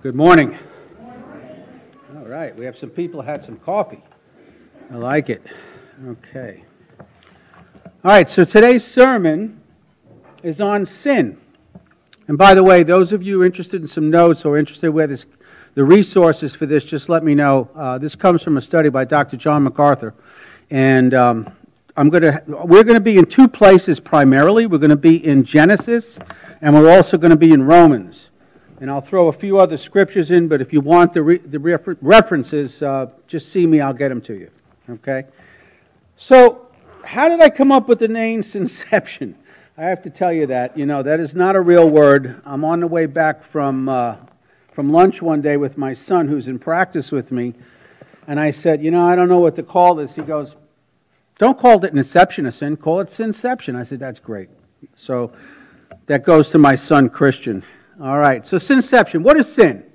Good morning. All right, we have some people who had some coffee. I like it. Okay. All right, so today's sermon is on sin. And by the way, those of you interested in some notes or interested where the resources for this, just let me know. This comes from a study by Dr. John MacArthur. And we're going to be in two places primarily. We're going to be in Genesis, and we're also going to be in Romans. And I'll throw a few other scriptures in, but if you want the references, just see me, I'll get them to you. Okay? So, how did I come up with the name Sinception? I have to tell you that. You know, that is not a real word. I'm on the way back from lunch one day with my son, who's in practice with me, and I said, I don't know what to call this. He goes, don't call it an inception of sin, call it Sinception. I said, that's great. So, that goes to my son, Christian. All right, so Sinception. What is sin?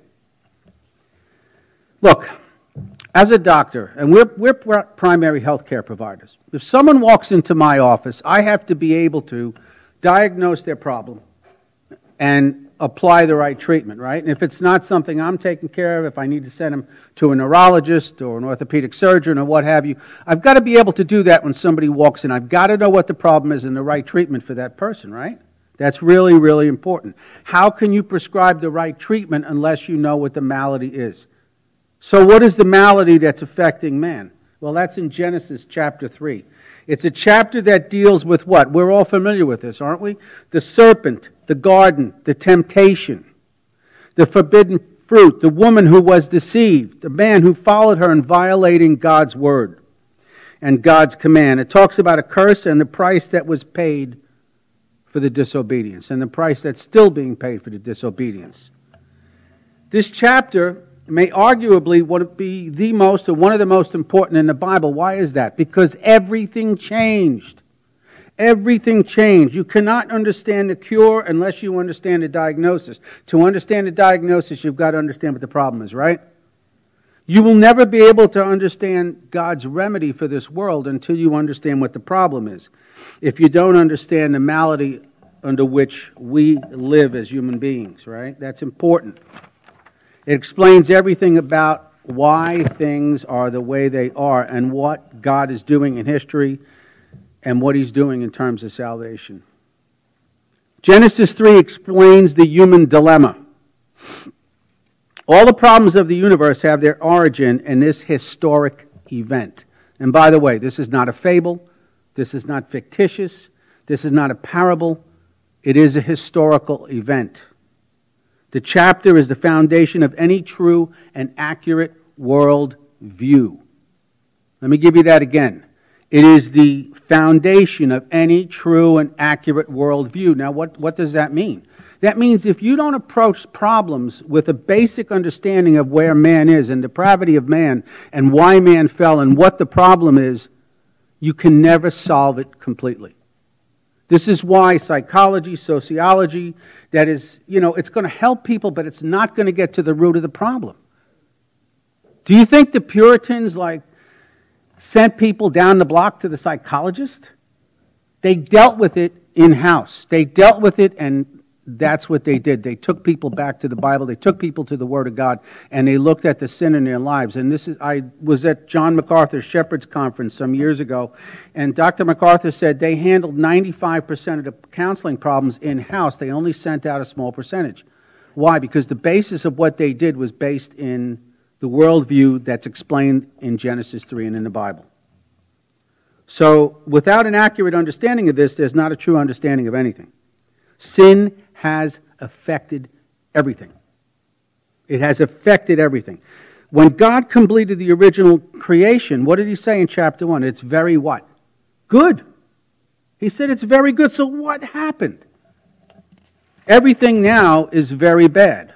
Look, as a doctor, and we're primary health care providers, if someone walks into my office, I have to be able to diagnose their problem and apply the right treatment, right? And if it's not something I'm taking care of, if I need to send them to a neurologist or an orthopedic surgeon or what have you, I've got to be able to do that when somebody walks in. I've got to know what the problem is and the right treatment for that person, right? That's really, really important. How can you prescribe the right treatment unless you know what the malady is? So what is the malady that's affecting man? Well, that's in Genesis chapter 3. It's a chapter that deals with what? We're all familiar with this, aren't we? The serpent, the garden, the temptation, the forbidden fruit, the woman who was deceived, the man who followed her in violating God's word and God's command. It talks about a curse and the price that was paid for the disobedience, and the price that's still being paid for the disobedience. This chapter may arguably be the most, or one of the most important in the Bible. Why is that? Because everything changed. Everything changed. You cannot understand the cure unless you understand the diagnosis. To understand the diagnosis, you've got to understand what the problem is, right? You will never be able to understand God's remedy for this world until you understand what the problem is. If you don't understand the malady under which we live as human beings, right? That's important. It explains everything about why things are the way they are and what God is doing in history and what He's doing in terms of salvation. Genesis 3 explains the human dilemma. All the problems of the universe have their origin in this historic event. And by the way, this is not a fable. This is not fictitious. This is not a parable. It is a historical event. The chapter is the foundation of any true and accurate world view. Let me give you that again. It is the foundation of any true and accurate world view. Now, what does that mean? That means if you don't approach problems with a basic understanding of where man is and depravity of man and why man fell and what the problem is, you can never solve it completely. This is why psychology, sociology, that is, it's going to help people, but it's not going to get to the root of the problem. Do you think the Puritans, sent people down the block to the psychologist? They dealt with it in-house. They dealt with it, and that's what they did. They took people back to the Bible. They took people to the Word of God, and they looked at the sin in their lives. And I was at John MacArthur's Shepherd's Conference some years ago, and Dr. MacArthur said they handled 95% of the counseling problems in-house. They only sent out a small percentage. Why? Because the basis of what they did was based in the worldview that's explained in Genesis 3 and in the Bible. So, without an accurate understanding of this, there's not a true understanding of anything. Sin has affected everything. It has affected everything. When God completed the original creation, what did He say in chapter 1? It's very what? Good. He said it's very good. So what happened? Everything now is very bad.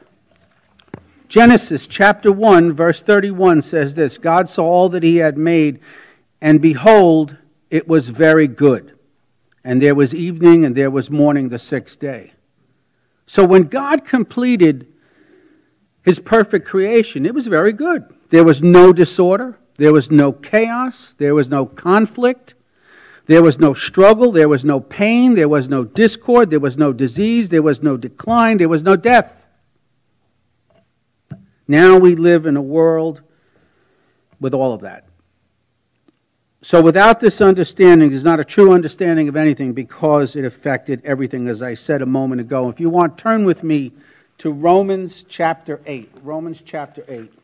Genesis chapter 1 verse 31 says this: God saw all that He had made, and behold, it was very good. And there was evening and there was morning the sixth day. So when God completed His perfect creation, it was very good. There was no disorder. There was no chaos. There was no conflict. There was no struggle. There was no pain. There was no discord. There was no disease. There was no decline. There was no death. Now we live in a world with all of that. So without this understanding, there's not a true understanding of anything because it affected everything, as I said a moment ago. If you want, turn with me to Romans chapter 8. Romans chapter 8.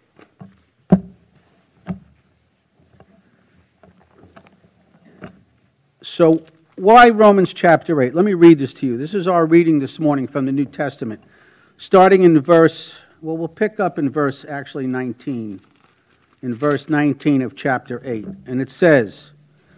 So why Romans chapter 8? Let me read this to you. This is our reading this morning from the New Testament. Starting in verse, well, we'll pick up in verse actually 19. In verse 19 of chapter 8. And it says,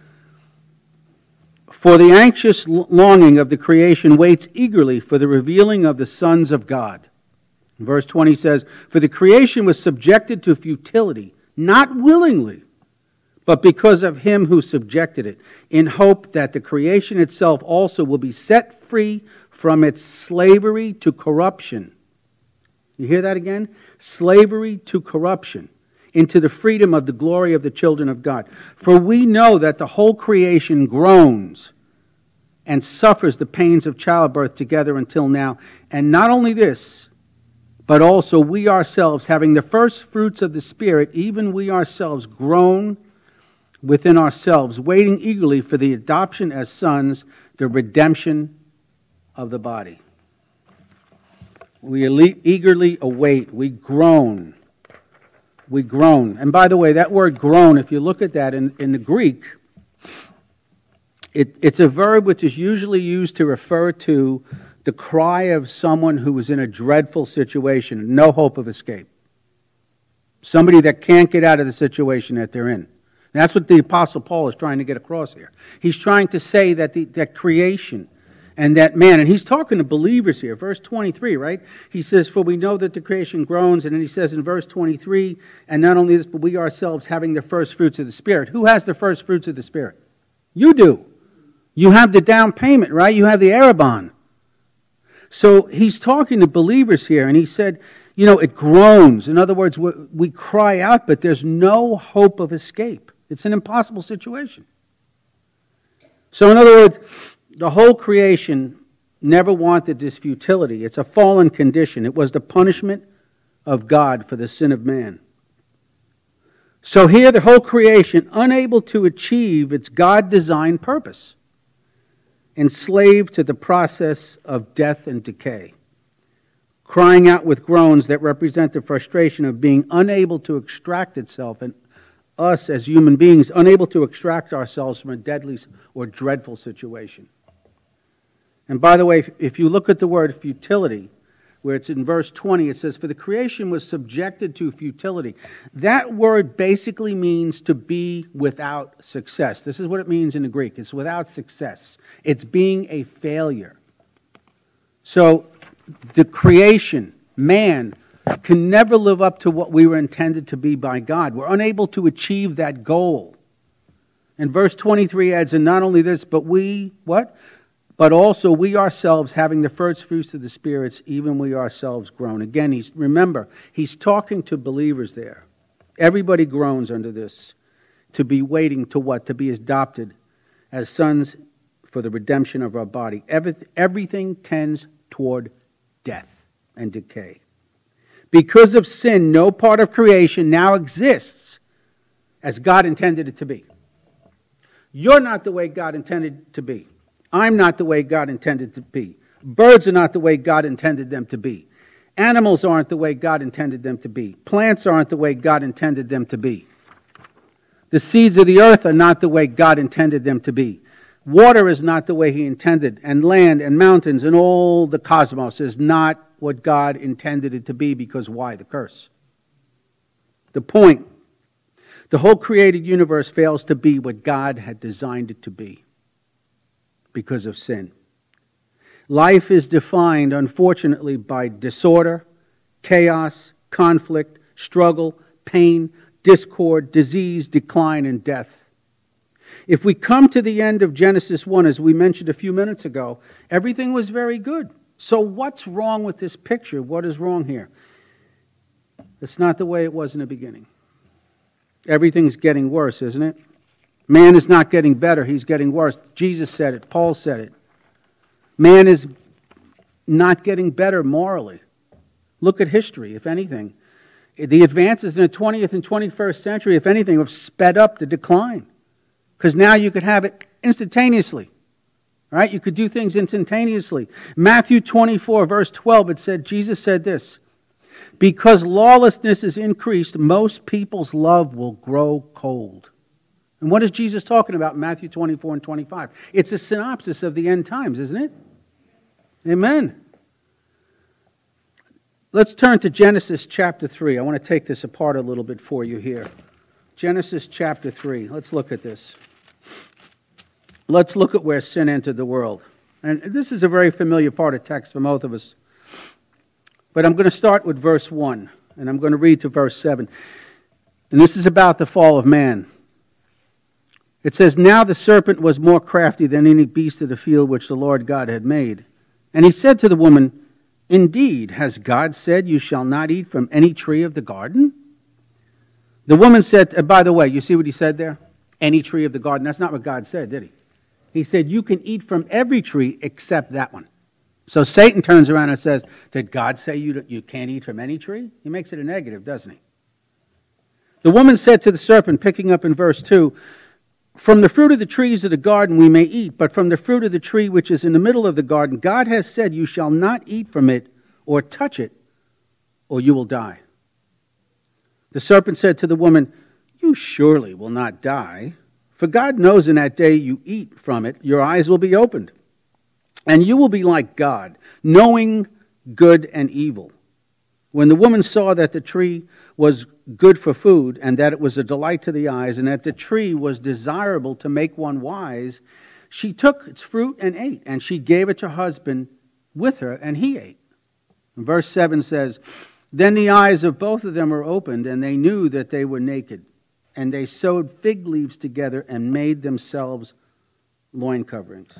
"For the anxious longing of the creation waits eagerly for the revealing of the sons of God." Verse 20 says, "For the creation was subjected to futility, not willingly, but because of him who subjected it, in hope that the creation itself also will be set free from its slavery to corruption." You hear that again? Slavery to corruption, into the freedom of the glory of the children of God. For we know that the whole creation groans and suffers the pains of childbirth together until now. And not only this, but also we ourselves, having the first fruits of the Spirit, even we ourselves groan within ourselves, waiting eagerly for the adoption as sons, the redemption of the body. We eagerly await, we groan. We groan. And by the way, that word groan, if you look at that in the Greek, it's a verb which is usually used to refer to the cry of someone who is in a dreadful situation, no hope of escape. Somebody that can't get out of the situation that they're in. That's what the Apostle Paul is trying to get across here. He's trying to say that that creation and that man, and he's talking to believers here. Verse 23, right? He says, "For we know that the creation groans," and then he says in verse 23, "And not only this, but we ourselves having the first fruits of the Spirit." Who has the first fruits of the Spirit? You do. You have the down payment, right? You have the Arabon. So he's talking to believers here, and he said, you know, it groans. In other words, we cry out, but there's no hope of escape. It's an impossible situation. So in other words, the whole creation never wanted this futility. It's a fallen condition. It was the punishment of God for the sin of man. So here the whole creation, unable to achieve its God-designed purpose, enslaved to the process of death and decay, crying out with groans that represent the frustration of being unable to extract itself, and us as human beings unable to extract ourselves from a deadly or dreadful situation. And by the way, if you look at the word futility, where it's in verse 20, it says, "For the creation was subjected to futility." That word basically means to be without success. This is what it means in the Greek. It's without success. It's being a failure. So the creation, man, can never live up to what we were intended to be by God. We're unable to achieve that goal. And verse 23 adds, "And not only this, but we," what? "But also we ourselves, having the first fruits of the spirits, even we ourselves groan." Again, remember, he's talking to believers there. Everybody groans under this, to be waiting to what? To be adopted as sons for the redemption of our body. Everything tends toward death and decay. Because of sin, no part of creation now exists as God intended it to be. You're not the way God intended it to be. I'm not the way God intended to be. Birds are not the way God intended them to be. Animals aren't the way God intended them to be. Plants aren't the way God intended them to be. The seeds of the earth are not the way God intended them to be. Water is not the way He intended, and land and mountains and all the cosmos is not what God intended it to be, because why? The curse. The point, the whole created universe fails to be what God had designed it to be because of sin. Life is defined, unfortunately, by disorder, chaos, conflict, struggle, pain, discord, disease, decline, and death. If we come to the end of Genesis 1, as we mentioned a few minutes ago, everything was very good. So what's wrong with this picture? What is wrong here? It's not the way it was in the beginning. Everything's getting worse, isn't it? Man is not getting better, he's getting worse. Jesus said it, Paul said it. Man is not getting better morally. Look at history, if anything. The advances in the 20th and 21st century, if anything, have sped up the decline. Because now you could have it instantaneously. Right? You could do things instantaneously. Matthew 24, verse 12, it said, Jesus said this, because lawlessness is increased, most people's love will grow cold. And what is Jesus talking about in Matthew 24 and 25? It's a synopsis of the end times, isn't it? Amen. Let's turn to Genesis chapter 3. I want to take this apart a little bit for you here. Genesis chapter 3. Let's look at this. Let's look at where sin entered the world. And this is a very familiar part of text for most of us. But I'm going to start with verse 1, and I'm going to read to verse 7. And this is about the fall of man. It says, now the serpent was more crafty than any beast of the field which the Lord God had made. And he said to the woman, indeed, has God said you shall not eat from any tree of the garden? The woman said, by the way, you see what he said there? Any tree of the garden. That's not what God said, did he? He said, you can eat from every tree except that one. So Satan turns around and says, did God say you can't eat from any tree? He makes it a negative, doesn't he? The woman said to the serpent, picking up in verse 2, from the fruit of the trees of the garden we may eat, but from the fruit of the tree which is in the middle of the garden, God has said, you shall not eat from it or touch it, or you will die. The serpent said to the woman, you surely will not die, for God knows in that day you eat from it, your eyes will be opened, and you will be like God, knowing good and evil. When the woman saw that the tree was good for food, and that it was a delight to the eyes, and that the tree was desirable to make one wise, she took its fruit and ate, and she gave it to her husband with her, and he ate. And verse 7 says, then the eyes of both of them were opened, and they knew that they were naked. And they sewed fig leaves together and made themselves loin coverings.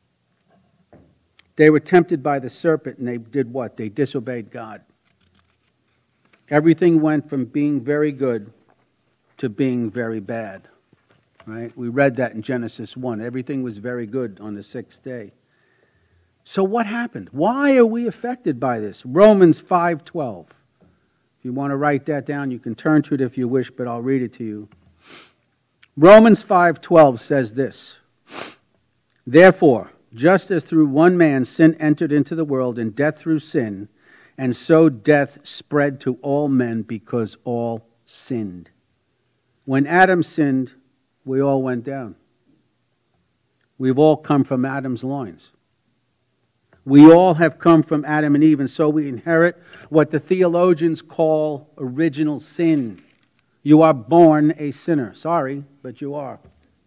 They were tempted by the serpent, and they did what? They disobeyed God. Everything went from being very good to being very bad. Right? We read that in Genesis 1. Everything was very good on the sixth day. So what happened? Why are we affected by this? Romans 5:12. If you want to write that down, you can turn to it if you wish, but I'll read it to you. Romans 5:12 says this, therefore, just as through one man sin entered into the world, and death through sin, and so death spread to all men because all sinned. When Adam sinned, we all went down. We've all come from Adam's loins. We all have come from Adam and Eve, and so we inherit what the theologians call original sin. You are born a sinner. Sorry, but you are.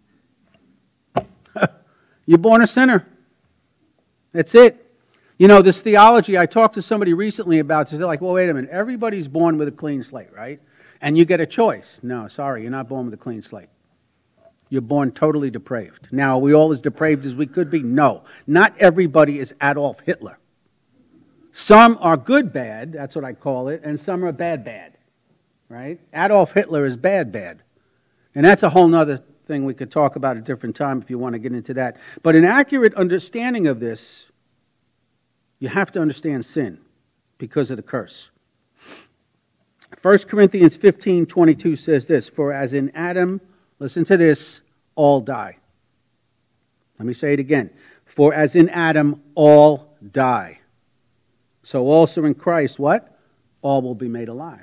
You're born a sinner. That's it. You know, this theology, I talked to somebody recently about this. They're like, well, wait a minute. Everybody's born with a clean slate, right? And you get a choice. No, sorry, you're not born with a clean slate. You're born totally depraved. Now, are we all as depraved as we could be? No. Not everybody is Adolf Hitler. Some are good bad, that's what I call it, and some are bad bad. Right? Adolf Hitler is bad bad. And that's a whole other thing we could talk about at a different time if you want to get into that. But an accurate understanding of this, you have to understand sin because of the curse. 1 Corinthians 15:22 says this, for as in Adam, listen to this, all die. Let me say it again. For as in Adam, all die. So also in Christ, what? All will be made alive.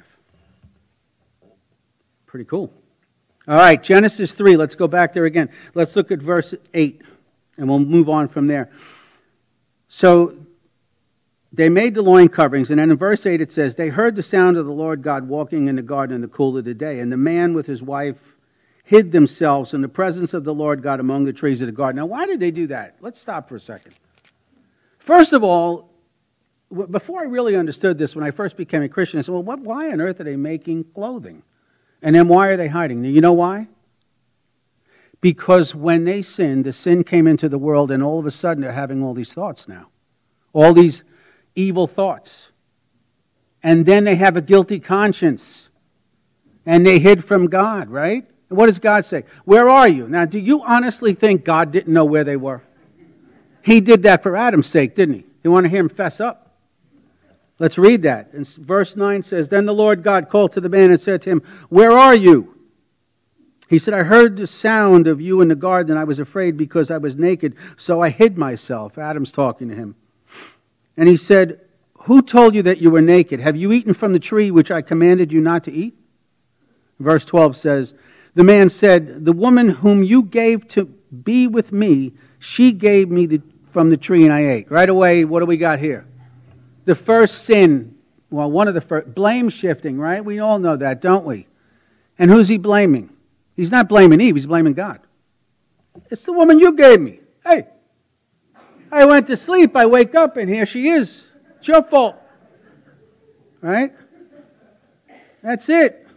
Pretty cool. All right, Genesis 3. Let's go back there again. Let's look at verse 8, and we'll move on from there. So they made the loin coverings, and then in verse 8 it says, they heard the sound of the Lord God walking in the garden in the cool of the day, and the man with his wife hid themselves in the presence of the Lord God among the trees of the garden. Now, why did they do that? Let's stop for a second. First of all, before I really understood this, when I first became a Christian, I said, well, why on earth are they making clothing? And then why are they hiding? Now, you know why? Because when they sinned, the sin came into the world, and all of a sudden they're having all these thoughts now. All these evil thoughts. And then they have a guilty conscience. And they hid from God, right? And what does God say? Where are you? Now, do you honestly think God didn't know where they were? He did that for Adam's sake, didn't he? He wanted to hear him fess up. Let's read that. And verse 9 says, Then the Lord God called to the man and said to him, Where are you? He said, I heard the sound of you in the garden, and I was afraid because I was naked, so I hid myself. Adam's talking to him. And he said, Who told you that you were naked? Have you eaten from the tree which I commanded you not to eat? Verse 12 says, The man said, The woman whom you gave to be with me, she gave me from the tree and I ate. Right away, what do we got here? The first sin, well, one of the first, blame shifting, right? We all know that, don't we? And who's he blaming? He's not blaming Eve, he's blaming God. It's the woman you gave me. Hey, I went to sleep, I wake up, and here she is. It's your fault. Right? That's it.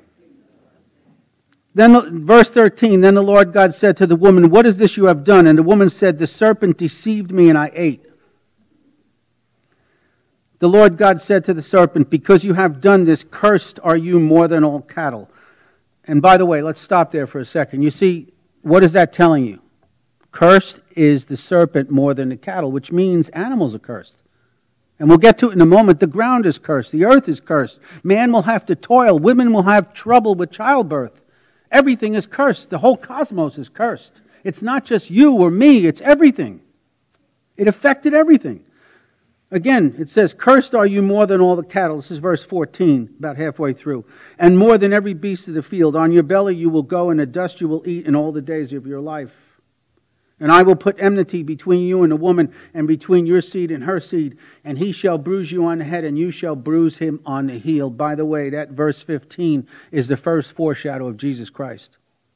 Then, verse 13, Then the Lord God said to the woman, What is this you have done? And the woman said, The serpent deceived me and I ate. The Lord God said to the serpent, Because you have done this, cursed are you more than all cattle. And by the way, let's stop there for a second. You see, what is that telling you? Cursed is the serpent more than the cattle, which means animals are cursed. And we'll get to it in a moment. The ground is cursed. The earth is cursed. Man will have to toil. Women will have trouble with childbirth. Everything is cursed. The whole cosmos is cursed. It's not just you or me. It's everything. It affected everything. Again, it says, Cursed are you more than all the cattle. This is verse 14, about halfway through. And more than every beast of the field. On your belly you will go, and the dust you will eat in all the days of your life. And I will put enmity between you and the woman, and between your seed and her seed. And he shall bruise you on the head, and you shall bruise him on the heel. By the way, that verse 15 is the first foreshadow of Jesus Christ.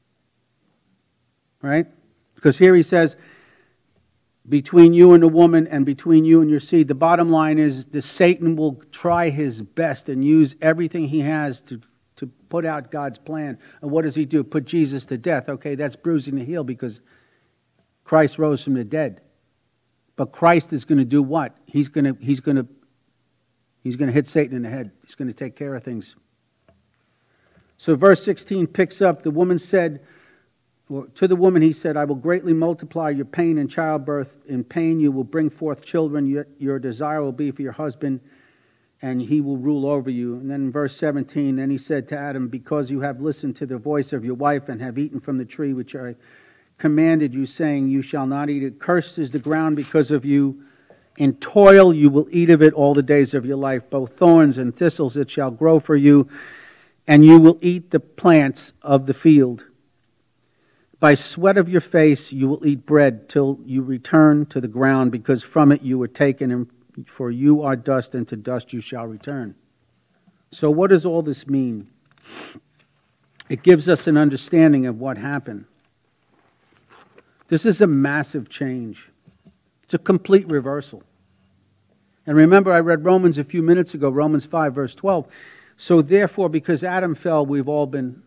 Right? Because here he says, between you and the woman and between you and your seed. The bottom line is that Satan will try his best and use everything he has to put out God's plan. And what does he do? Put Jesus to death. Okay, that's bruising the heel because Christ rose from the dead. But Christ is going to do what? He's going to hit Satan in the head. He's going to take care of things. So verse 16 picks up, the woman said, to the woman he said, I will greatly multiply your pain in childbirth. In pain you will bring forth children. Your desire will be for your husband, and he will rule over you. And then in verse 17, then he said to Adam, Because you have listened to the voice of your wife and have eaten from the tree which I commanded you, saying, You shall not eat it. Cursed is the ground because of you. In toil you will eat of it all the days of your life. Both thorns and thistles it shall grow for you, and you will eat the plants of the field. By sweat of your face you will eat bread till you return to the ground, because from it you were taken, and for you are dust, and to dust you shall return. So what does all this mean? It gives us an understanding of what happened. This is a massive change. It's a complete reversal. And remember, I read Romans a few minutes ago, Romans 5, verse 12. So therefore, because Adam fell, we've all been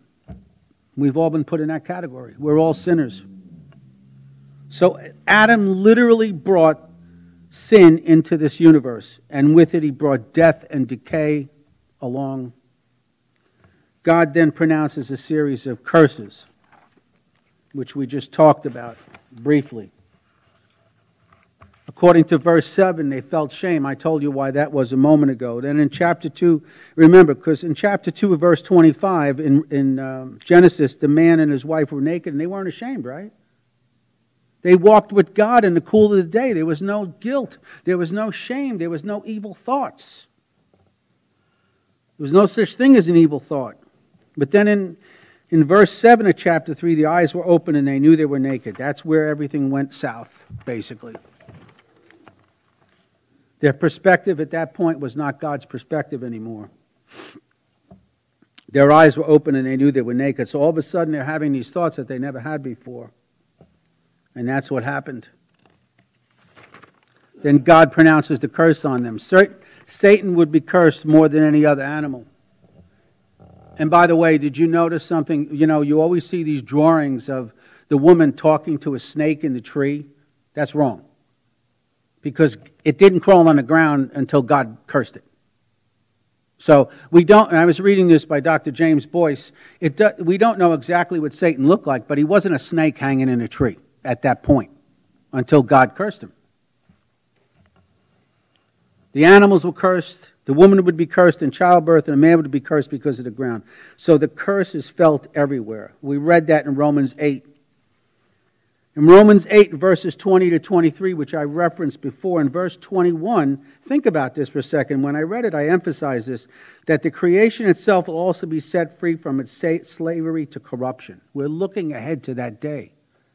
put in that category. We're all sinners. So Adam literally brought sin into this universe, and with it he brought death and decay along. God then pronounces a series of curses, which we just talked about briefly. According to verse 7, they felt shame. I told you why that was a moment ago. Then in chapter 2, remember, because in chapter 2 of verse 25 in Genesis, the man and his wife were naked and they weren't ashamed, right? They walked with God in the cool of the day. There was no guilt. There was no shame. There was no evil thoughts. There was no such thing as an evil thought. But then in verse 7 of chapter 3, the eyes were open and they knew they were naked. That's where everything went south, basically. Their perspective at that point was not God's perspective anymore. Their eyes were open and they knew they were naked. So all of a sudden they're having these thoughts that they never had before. And that's what happened. Then God pronounces the curse on them. Satan would be cursed more than any other animal. And by the way, did you notice something? You know, you always see these drawings of the woman talking to a snake in the tree. That's wrong. Because it didn't crawl on the ground until God cursed it. So we don't, and I was reading this by Dr. James Boyce, we don't know exactly what Satan looked like, but he wasn't a snake hanging in a tree at that point until God cursed him. The animals were cursed, The woman would be cursed in childbirth, and a man would be cursed because of the ground. So the curse is felt everywhere. We read that in Romans 8. In Romans 8, verses 20 to 23, which I referenced before, in verse 21, think about this for a second. When I read it, I emphasized this, that the creation itself will also be set free from its slavery to corruption. We're looking ahead to that day.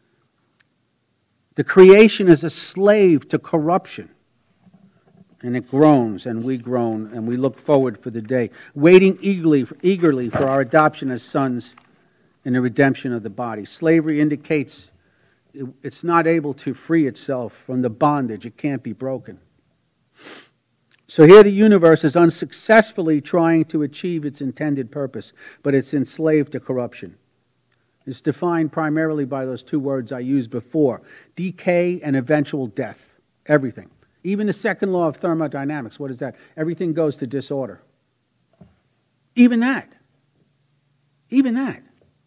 The creation is a slave to corruption. And it groans, and we groan, and we look forward for the day, waiting eagerly for our adoption as sons and the redemption of the body. Slavery indicates it's not able to free itself from the bondage. It can't be broken. So here the universe is unsuccessfully trying to achieve its intended purpose, but it's enslaved to corruption. It's defined primarily by those two words I used before, decay and eventual death. Everything. Even the second law of thermodynamics, what is that? Everything goes to disorder. Even that. Even that.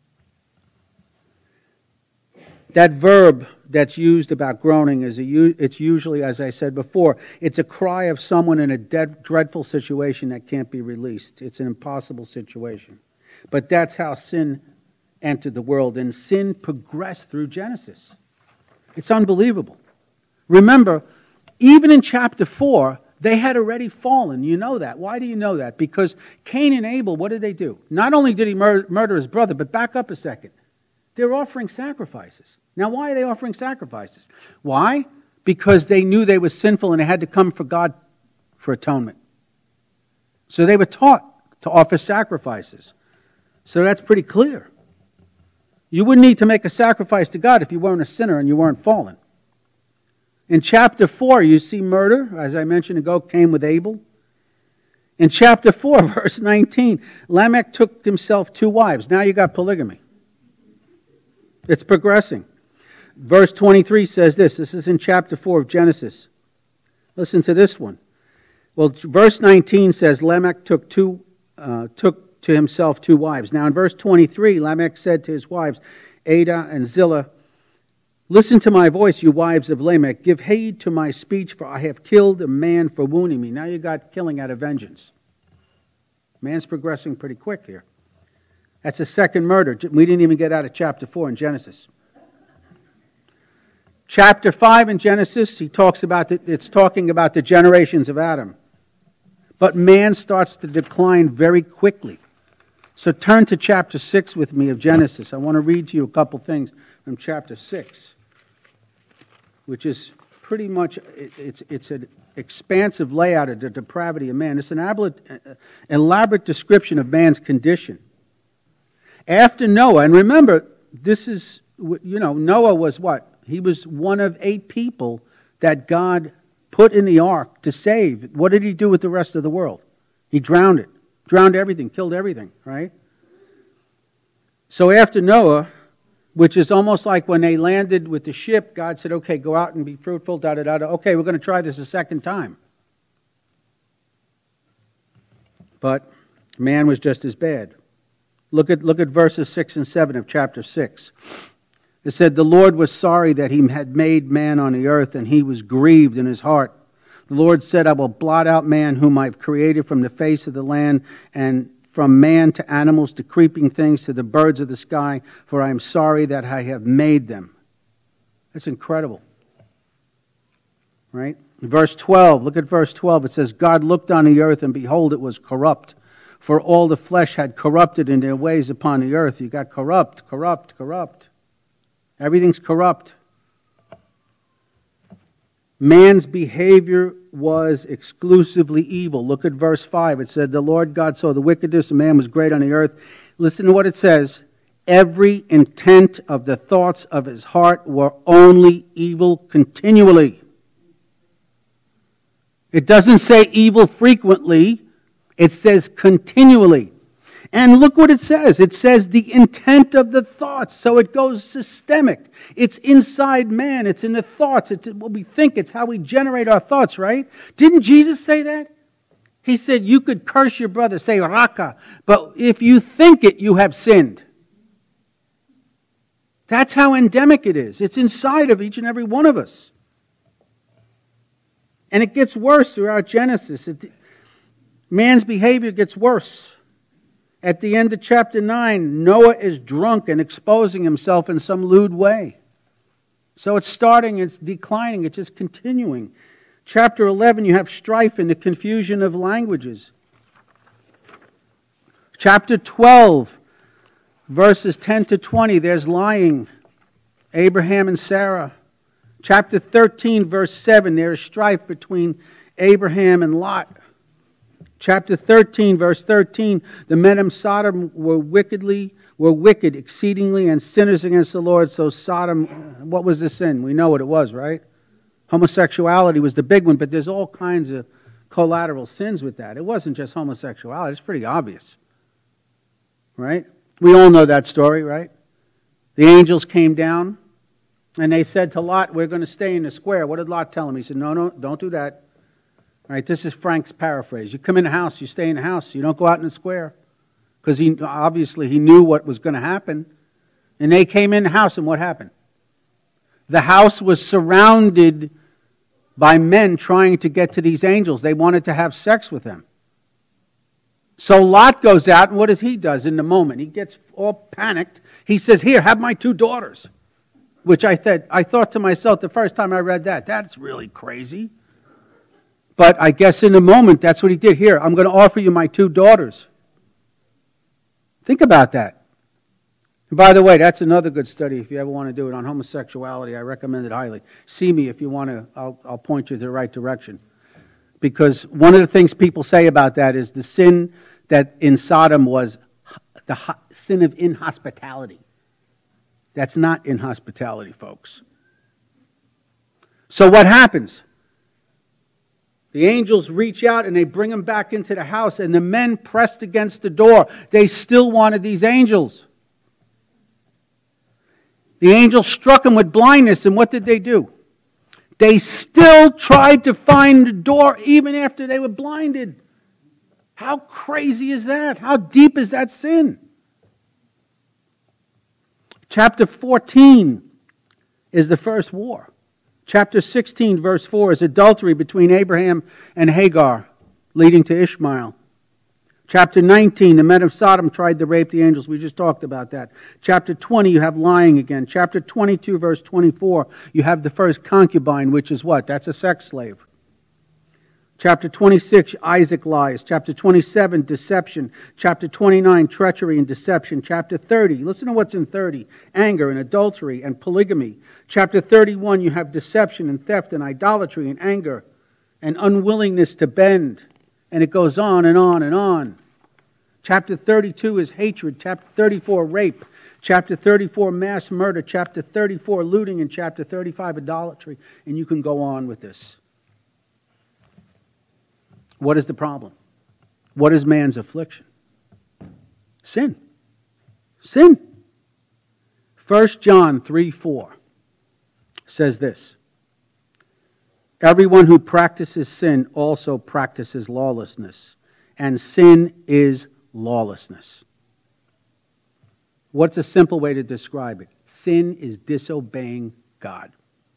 That verb that's used about groaning, it's usually, as I said before, it's a cry of someone in a dreadful situation that can't be released. It's an impossible situation. But that's how sin entered the world, and sin progressed through Genesis. It's unbelievable. Remember, even in chapter 4, they had already fallen. You know that. Why do you know that? Because Cain and Abel, what did they do? Not only did he murder his brother, but back up a second. They're offering sacrifices. Now, why are they offering sacrifices? Why? Because they knew they were sinful and they had to come for God for atonement. So they were taught to offer sacrifices. So that's pretty clear. You wouldn't need to make a sacrifice to God if you weren't a sinner and you weren't fallen. In chapter 4, you see murder, as I mentioned ago, came with Abel. In chapter 4, verse 19, Lamech took himself 2 wives. Now you got polygamy. It's progressing. Verse 23 says this. This is in chapter 4 of Genesis. Listen to this one. Well, verse 19 says Lamech took to himself 2 wives. Now in verse 23, Lamech said to his wives, Adah and Zillah, listen to my voice, you wives of Lamech. Give heed to my speech, for I have killed a man for wounding me. Now you got killing out of vengeance. Man's progressing pretty quick here. That's a second murder. We didn't even get out of chapter 4 in Genesis. Chapter 5 in Genesis, it's talking about the generations of Adam. But man starts to decline very quickly. So turn to chapter 6 with me of Genesis. I want to read to you a couple things from chapter 6, which is pretty much, it's an expansive layout of the depravity of man. It's an elaborate description of man's condition. After Noah, and remember, this is, Noah was what? He was one of 8 people that God put in the ark to save. What did he do with the rest of the world? He drowned it. Drowned everything, killed everything, right? So after Noah, which is almost like when they landed with the ship, God said, okay, go out and be fruitful, da-da-da-da. Okay, we're going to try this a second time. But man was just as bad. Look at verses 6 and 7 of chapter 6. It said, the Lord was sorry that he had made man on the earth, and he was grieved in his heart. The Lord said, I will blot out man whom I have created from the face of the land, and from man to animals to creeping things to the birds of the sky, for I am sorry that I have made them. That's incredible. Right? Verse 12, look at verse 12. It says, God looked on the earth, and behold, it was corrupt. For all the flesh had corrupted in their ways upon the earth. You got corrupt. Everything's corrupt. Man's behavior was exclusively evil. Look at verse 5. It said, the Lord God saw the wickedness of man was great on the earth. Listen to what it says. Every intent of the thoughts of his heart were only evil continually. It doesn't say evil frequently. It says continually. And look what it says. It says the intent of the thoughts. So it goes systemic. It's inside man. It's in the thoughts. It's what we think. It's how we generate our thoughts, right? Didn't Jesus say that? He said you could curse your brother, say raka, but if you think it, you have sinned. That's how endemic it is. It's inside of each and every one of us. And it gets worse throughout Genesis. Man's behavior gets worse. At the end of chapter 9, Noah is drunk and exposing himself in some lewd way. So it's starting, it's declining, it's just continuing. Chapter 11, you have strife and the confusion of languages. Chapter 12, verses 10 to 20, there's lying. Abraham and Sarah. Chapter 13, verse 7, there is strife between Abraham and Lot. Chapter 13, verse 13, the men of Sodom were wicked exceedingly and sinners against the Lord. So Sodom, what was the sin? We know what it was, right? Homosexuality was the big one, but there's all kinds of collateral sins with that. It wasn't just homosexuality. It's pretty obvious, right? We all know that story, right? The angels came down and they said to Lot, we're going to stay in the square. What did Lot tell him? He said, no, don't do that. All right, this is Frank's paraphrase. You come in the house, you stay in the house. You don't go out in the square. Because he knew what was going to happen. And they came in the house, and what happened? The house was surrounded by men trying to get to these angels. They wanted to have sex with them. So Lot goes out, and what does he do in the moment? He gets all panicked. He says, here, have my 2 daughters. Which I thought to myself the first time I read that, that's really crazy. But I guess in the moment, that's what he did. Here, I'm going to offer you my 2 daughters. Think about that. And by the way, that's another good study if you ever want to do it on homosexuality. I recommend it highly. See me if you want to. I'll point you to the right direction. Because one of the things people say about that is the sin that in Sodom was the sin of inhospitality. That's not inhospitality, folks. So what happens? The angels reach out and they bring him back into the house, and the men pressed against the door. They still wanted these angels. The angels struck him with blindness, and what did they do? They still tried to find the door even after they were blinded. How crazy is that? How deep is that sin? Chapter 14 is the first war. Chapter 16, verse 4, is adultery between Abraham and Hagar, leading to Ishmael. Chapter 19, the men of Sodom tried to rape the angels. We just talked about that. Chapter 20, you have lying again. Chapter 22, verse 24, you have the first concubine, which is what? That's a sex slave. Chapter 26, Isaac lies. Chapter 27, deception. Chapter 29, treachery and deception. Chapter 30, listen to what's in 30. Anger and adultery and polygamy. Chapter 31, you have deception and theft and idolatry and anger and unwillingness to bend. And it goes on and on and on. Chapter 32 is hatred. Chapter 34, rape. Chapter 34, mass murder. Chapter 34, looting. And chapter 35, idolatry. And you can go on with this. What is the problem? What is man's affliction? Sin. Sin. 1 John 3:4 says this. Everyone who practices sin also practices lawlessness, and sin is lawlessness. What's a simple way to describe it? Sin is disobeying God.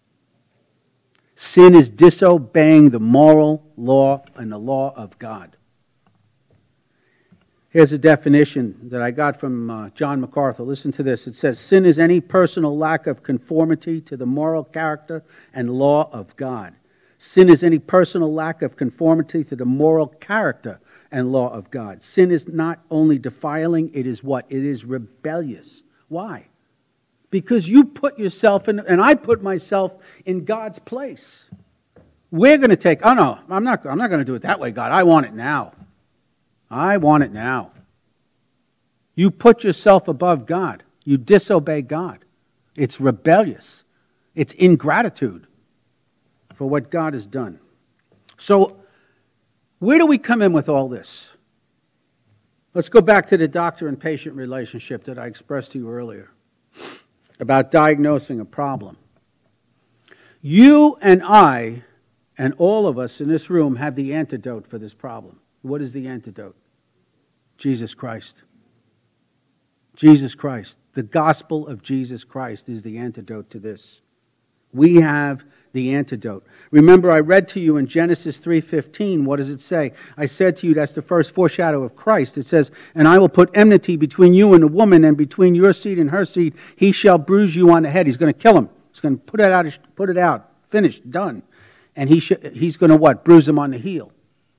Sin is disobeying the moral law and the law of God. Here's a definition that I got from John MacArthur. Listen to this. It says, sin is any personal lack of conformity to the moral character and law of God. Sin is any personal lack of conformity to the moral character and law of God. Sin is not only defiling, it is what? It is rebellious. Why? Because you put yourself in, and I put myself in God's place. We're going to take, oh no, I'm not going to do it that way, God. I want it now. I want it now. You put yourself above God. You disobey God. It's rebellious. It's ingratitude for what God has done. So, where do we come in with all this? Let's go back to the doctor and patient relationship that I expressed to you earlier about diagnosing a problem. You and I and all of us in this room have the antidote for this problem. What is the antidote? Jesus Christ. Jesus Christ. The gospel of Jesus Christ is the antidote to this. We have the antidote. Remember, I read to you in Genesis 3:15, what does it say? I said to you, that's the first foreshadow of Christ. It says, and I will put enmity between you and the woman, and between your seed and her seed. He shall bruise you on the head. He's going to kill him. He's going to put it out. Finished, done. And he's going to what? Bruise him on the heel.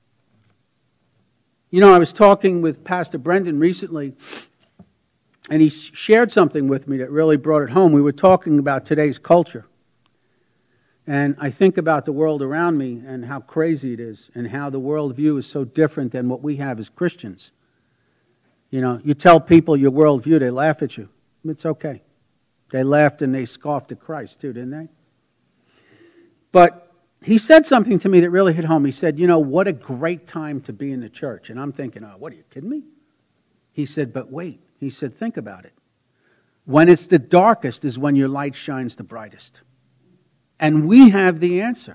You know, I was talking with Pastor Brendan recently, and he shared something with me that really brought it home. We were talking about today's culture. And I think about the world around me and how crazy it is and how the worldview is so different than what we have as Christians. You know, you tell people your worldview, they laugh at you. It's okay. They laughed and they scoffed at Christ too, didn't they? But he said something to me that really hit home. He said, you know, what a great time to be in the church. And I'm thinking, oh, what, are you kidding me? He said, but wait. He said, think about it. When it's the darkest is when your light shines the brightest. And we have the answer.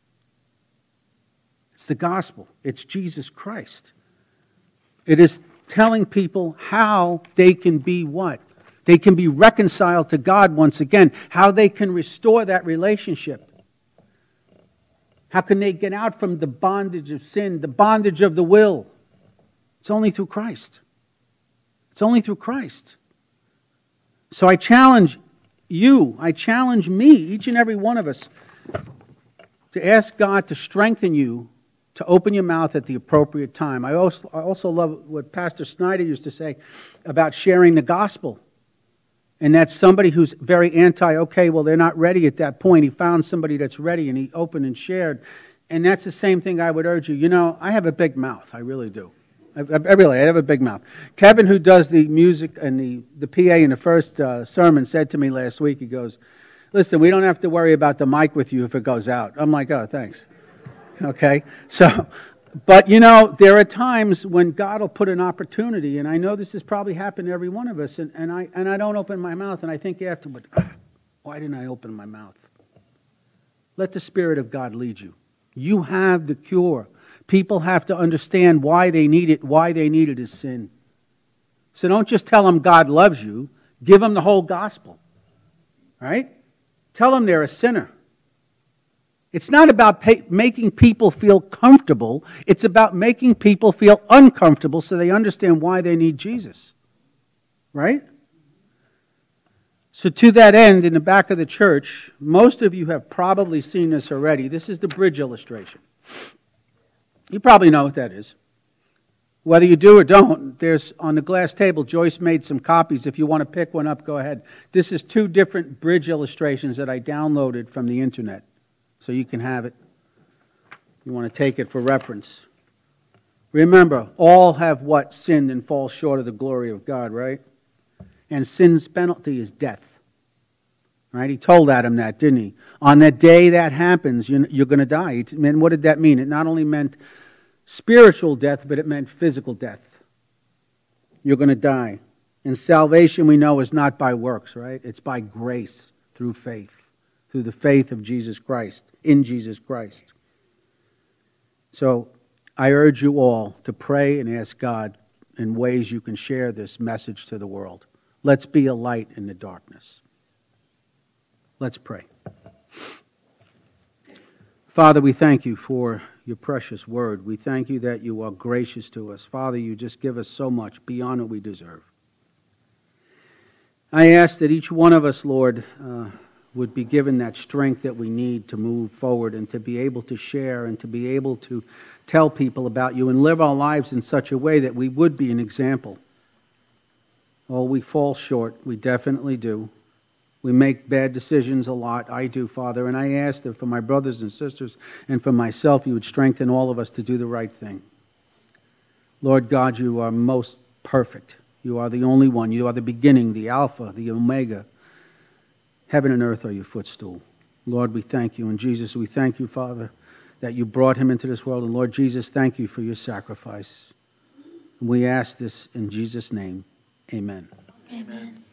It's the gospel. It's Jesus Christ. It is telling people how they can be what? They can be reconciled to God once again. How they can restore that relationship. How can they get out from the bondage of sin, the bondage of the will? It's only through Christ. It's only through Christ. So I challenge you, I challenge me, each and every one of us, to ask God to strengthen you to open your mouth at the appropriate time. I also love what Pastor Snyder used to say about sharing the gospel. And that's somebody who's very okay, well, they're not ready at that point. He found somebody that's ready, and he opened and shared. And that's the same thing I would urge you. You know, I have a big mouth. I really do. I have a big mouth. Kevin, who does the music and the PA in the first sermon, said to me last week, he goes, listen, we don't have to worry about the mic with you if it goes out. I'm like, oh, thanks. Okay? So, but you know, there are times when God will put an opportunity, and I know this has probably happened to every one of us, and I don't open my mouth, and I think afterward, why didn't I open my mouth? Let the Spirit of God lead you. You have the cure. People have to understand why they need it. Why they need it is sin. So don't just tell them God loves you. Give them the whole gospel. Right? Tell them they're a sinner. It's not about making people feel comfortable. It's about making people feel uncomfortable so they understand why they need Jesus. Right? So to that end, in the back of the church, most of you have probably seen this already. This is the bridge illustration. You probably know what that is. Whether you do or don't, there's on the glass table, Joyce made some copies. If you want to pick one up, go ahead. This is 2 different bridge illustrations that I downloaded from the internet. So you can have it. You want to take it for reference. Remember, all have what? Sinned and fall short of the glory of God, right? And sin's penalty is death. Right? He told Adam that, didn't he? On that day that happens, you're going to die. And what did that mean? It not only meant spiritual death, but it meant physical death. You're going to die. And salvation, we know, is not by works, right? It's by grace, through faith, through the faith of Jesus Christ, in Jesus Christ. So I urge you all to pray and ask God in ways you can share this message to the world. Let's be a light in the darkness. Let's pray. Father, we thank you for your precious word. We thank you that you are gracious to us. Father, you just give us so much beyond what we deserve. I ask that each one of us, Lord, would be given that strength that we need to move forward and to be able to share and to be able to tell people about you and live our lives in such a way that we would be an example. Oh, we fall short. We definitely do. We make bad decisions a lot. I do, Father. And I ask that for my brothers and sisters and for myself, you would strengthen all of us to do the right thing. Lord God, you are most perfect. You are the only one. You are the beginning, the Alpha, the Omega. Heaven and earth are your footstool. Lord, we thank you. And Jesus, we thank you, Father, that you brought him into this world. And Lord Jesus, thank you for your sacrifice. And we ask this in Jesus' name. Amen. Amen.